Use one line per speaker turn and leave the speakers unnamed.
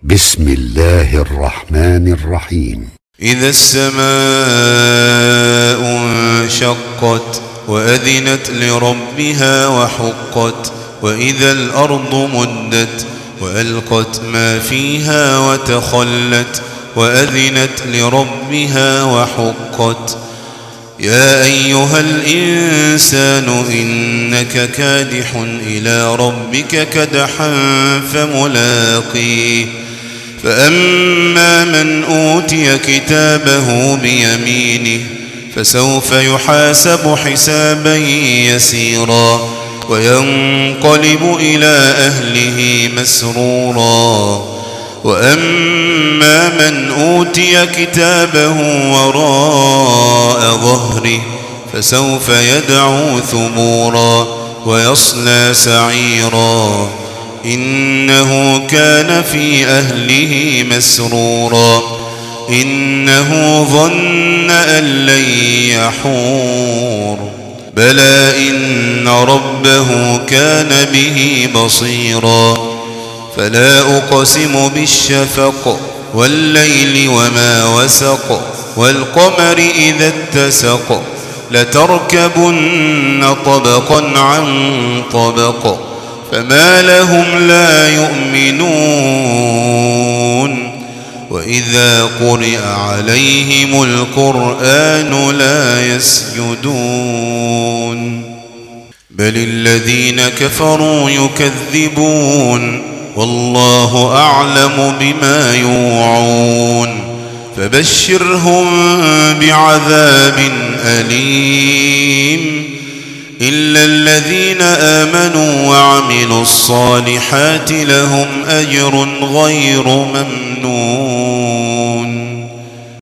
بسم الله الرحمن الرحيم.
إذا السماء انشقت وأذنت لربها وحقت وإذا الأرض مدت وألقت ما فيها وتخلت وأذنت لربها وحقت. يا أيها الإنسان إنك كادح إلى ربك كدحا فملاقيه. فأما من أوتي كتابه بيمينه فسوف يحاسب حسابا يسيرا وينقلب إلى أهله مسرورا. وأما من أوتي كتابه وراء ظهره فسوف يدعو ثبورا ويصلى سعيرا إنه كان في أهله مسرورا إنه ظن أن لن يحور بلى إن ربه كان به بصيرا. فلا أقسم بالشفق والليل وما وسق والقمر إذا اتسق لتركبن طبقا عن طبق فما لهم لا يؤمنون وإذا قرئ عليهم القرآن لا يسجدون بل الذين كفروا يكذبون والله أعلم بما يوعون. فبشرهم بعذاب أليم إلا الذين آمنوا وعملوا الصالحات لهم أجر غير ممنون.